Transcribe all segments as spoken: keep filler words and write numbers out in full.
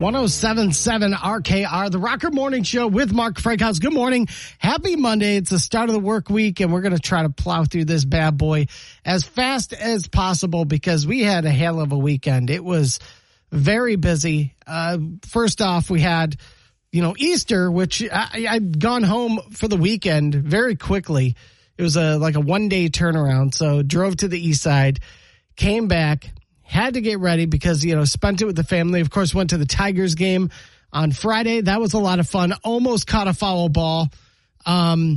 one oh seven point seven R K R, the Rocker Morning Show with Mark Frankhouse. Good morning. Happy Monday. It's the start of the work week, and we're going to try to plow through this bad boy as fast as possible because we had a hell of a weekend. It was very busy. Uh, first off, we had, you know, Easter, which I, I'd gone home for the weekend very quickly. It was a like a one-day turnaround, so drove to the east side, came back, had to get ready because, you know, spent it with the family. Of course, went to the Tigers game on Friday. That was a lot of fun. Almost caught a foul ball. Um,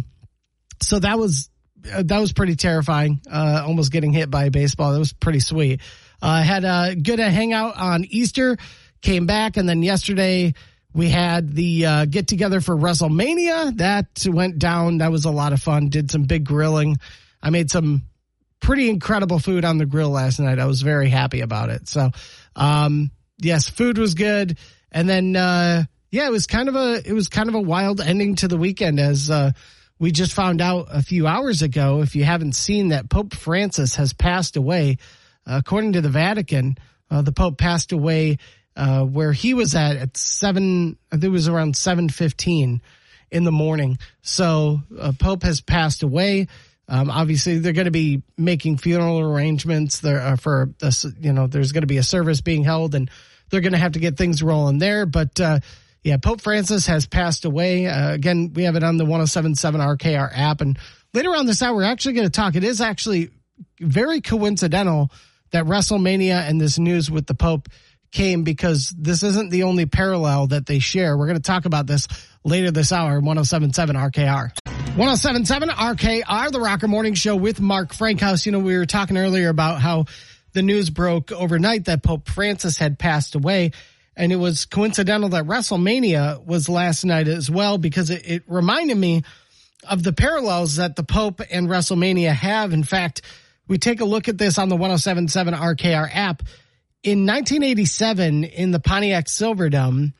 so that was uh, that was pretty terrifying. Uh, almost getting hit by a baseball. That was pretty sweet. I uh, had a good uh, hangout on Easter, came back, and then yesterday we had the uh, get-together for WrestleMania. That went down. That was a lot of fun. Did some big grilling. I made some pretty incredible food on the grill last night. I was very happy about it. So, um, yes, food was good. And then, uh, yeah, it was kind of a, it was kind of a wild ending to the weekend as, uh, we just found out a few hours ago, if you haven't seen that, Pope Francis has passed away. Uh, according to the Vatican, uh, the Pope passed away, uh, where he was at, at seven, I think it was around seven fifteen in the morning. So, uh, Pope has passed away. Um, obviously, they're going to be making funeral arrangements there uh, for, a, you know, there's going to be a service being held and they're going to have to get things rolling there. But, uh, yeah, Pope Francis has passed away. Uh, again, we have it on the one oh seven point seven R K R app. And later on this hour, we're actually going to talk. It is actually very coincidental that WrestleMania and this news with the Pope came because this isn't the only parallel that they share. We're going to talk about this later this hour, one oh seven point seven R K R. one oh seven point seven R K R, the Rocker Morning Show with Mark Frankhouse. You know, we were talking earlier about how the news broke overnight that Pope Francis had passed away, and it was coincidental that WrestleMania was last night as well because it, it reminded me of the parallels that the Pope and WrestleMania have. In fact, we take a look at this on the one oh seven point seven R K R app. In nineteen eighty-seven, in the Pontiac Silverdome,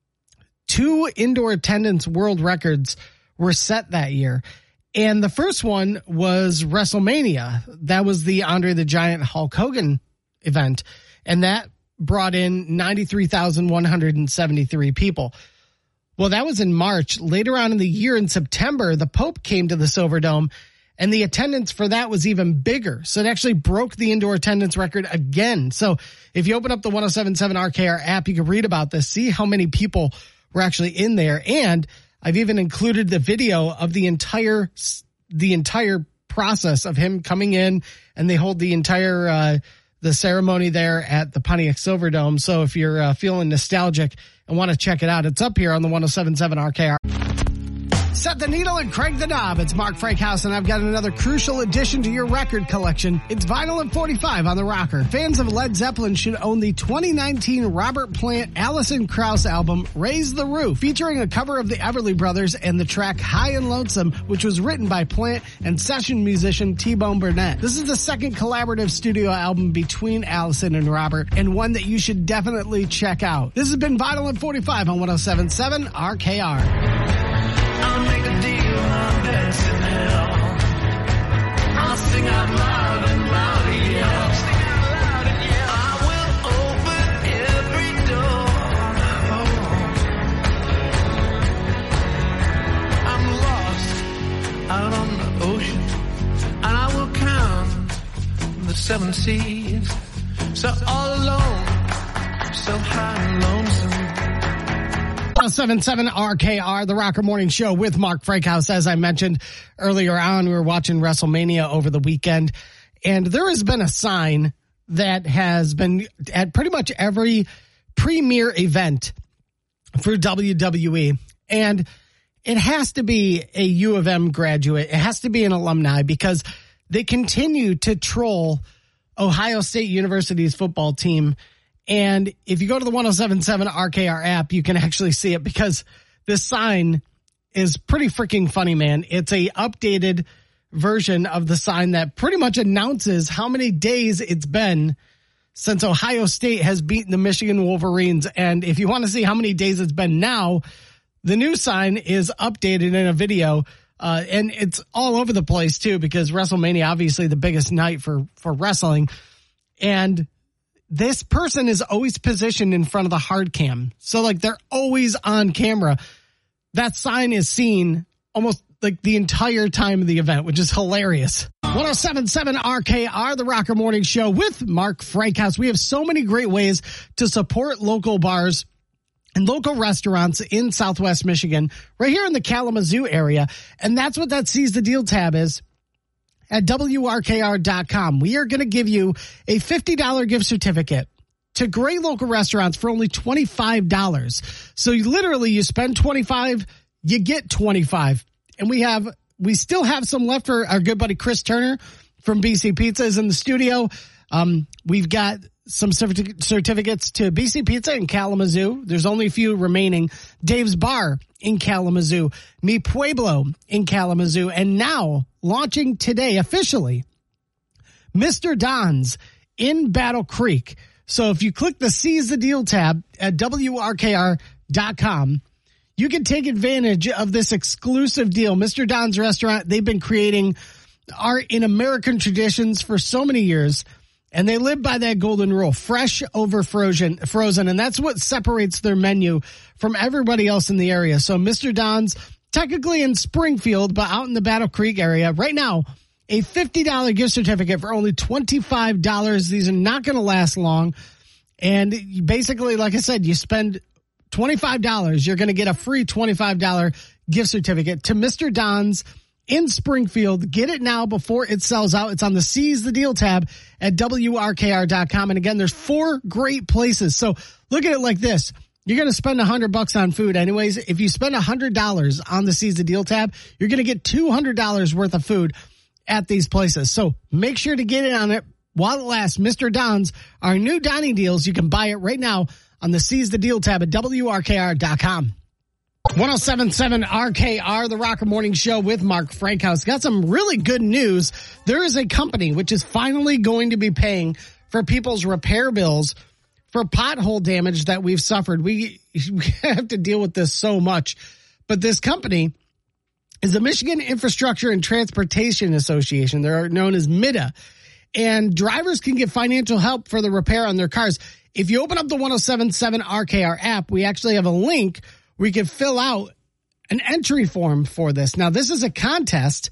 two indoor attendance world records were set that year. And the first one was WrestleMania. That was the Andre the Giant Hulk Hogan event. And that brought in ninety-three thousand one hundred seventy-three people. Well, that was in March. Later on in the year, in September, the Pope came to the Silverdome, and the attendance for that was even bigger. So it actually broke the indoor attendance record again. So if you open up the one oh seven point seven R K R app, you can read about this, see how many people were actually in there. And I've even included the video of the entire the entire process of him coming in, and they hold the entire uh, the ceremony there at the Pontiac Silverdome. So if you're uh, feeling nostalgic and want to check it out, it's up here on the one oh seven point seven R K R. Set the needle and crank the knob. It's Mark Frankhouse, and I've got another crucial addition to your record collection. It's Vinyl at forty-five on the Rocker. Fans of Led Zeppelin should own the twenty nineteen Robert Plant Alison Krauss album, Raise the Roof, featuring a cover of the Everly Brothers and the track High and Lonesome, which was written by Plant and session musician T-Bone Burnett. This is the second collaborative studio album between Alison and Robert, and one that you should definitely check out. This has been Vinyl at forty-five on one oh seven point seven R K R. I'll make a deal, I'm dancing hell. I'll sing out loud and loud and yell. Sing out loud and yell. I will open every door. I'm lost out on the ocean, and I will count the seven seas. So all alone, so high and lonesome. one oh seven point seven R K R, the Rocker Morning Show with Mark Frankhouse. As I mentioned earlier on, we were watching WrestleMania over the weekend, and there has been a sign that has been at pretty much every premier event for W W E, and it has to be a U of M graduate. It has to be an alumni because they continue to troll Ohio State University's football team. And if you go to the one oh seven point seven R K R app, you can actually see it because this sign is pretty freaking funny, man. It's a updated version of the sign that pretty much announces how many days it's been since Ohio State has beaten the Michigan Wolverines. And if you want to see how many days it's been now, the new sign is updated in a video. Uh, and it's all over the place too, because WrestleMania, obviously the biggest night for, for wrestling. And this person is always positioned in front of the hard cam. So like they're always on camera. That sign is seen almost like the entire time of the event, which is hilarious. one oh seven point seven R K R, the Rocker Morning Show with Mark Frankhouse. We have so many great ways to support local bars and local restaurants in Southwest Michigan, right here in the Kalamazoo area. And that's what that Seize the Deal tab is at W R K R dot com. We are going to give you a fifty dollars gift certificate to great local restaurants for only twenty-five dollars. So you literally, you spend twenty-five dollars, you get twenty-five dollars. And we have, we still have some left for our good buddy Chris Turner from B C Pizza is in the studio. Um, we've got some certi- certificates to B C Pizza in Kalamazoo. There's only a few remaining. Dave's Bar in Kalamazoo, Mi Pueblo in Kalamazoo, and now launching today officially, Mister Don's in Battle Creek. So if you click the Seize the Deal tab at W R K R dot com, you can take advantage of this exclusive deal. Mister Don's Restaurant, they've been creating art in American traditions for so many years, and they live by that golden rule, fresh over frozen, frozen, and that's what separates their menu from everybody else in the area. So Mister Don's, technically in Springfield, but out in the Battle Creek area, right now, a fifty dollars gift certificate for only twenty-five dollars. These are not going to last long, and you basically, like I said, you spend twenty-five dollars, you're going to get a free twenty-five dollars gift certificate to Mister Don's in Springfield. Get it now before it sells out. It's on the Seize the Deal tab at W R K R dot com. And again, there's four great places. So look at it like this. You're going to spend one hundred bucks on food anyways. If you spend one hundred dollars on the Seize the Deal tab, you're going to get two hundred dollars worth of food at these places. So make sure to get in on it while it lasts. Mister Don's, our new dining deals. You can buy it right now on the Seize the Deal tab at W R K R dot com. one oh seven point seven R K R, the Rocker Morning Show with Mark Frankhouse. Got some really good news. There is a company which is finally going to be paying for people's repair bills for pothole damage that we've suffered. We, we have to deal with this so much. But this company is the Michigan Infrastructure and Transportation Association. They're known as M I T A. And drivers can get financial help for the repair on their cars. If you open up the one oh seven point seven R K R app, we actually have a link where you can fill out an entry form for this. Now, this is a contest,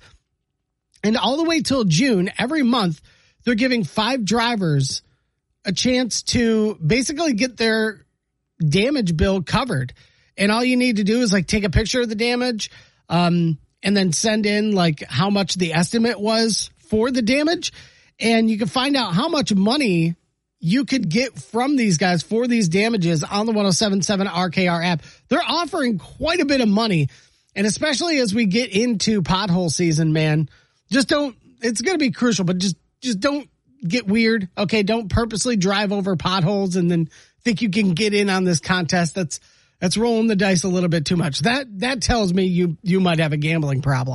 and all the way till June, every month, they're giving five drivers a chance to basically get their damage bill covered. And all you need to do is like take a picture of the damage, um, and then send in like how much the estimate was for the damage. And you can find out how much money you could get from these guys for these damages on the one oh seven point seven R K R app. They're offering quite a bit of money. And especially as we get into pothole season, man, just don't, it's going to be crucial, but just, just don't get weird. Okay. Don't purposely drive over potholes and then think you can get in on this contest. That's, that's rolling the dice a little bit too much. That, that tells me you, you might have a gambling problem.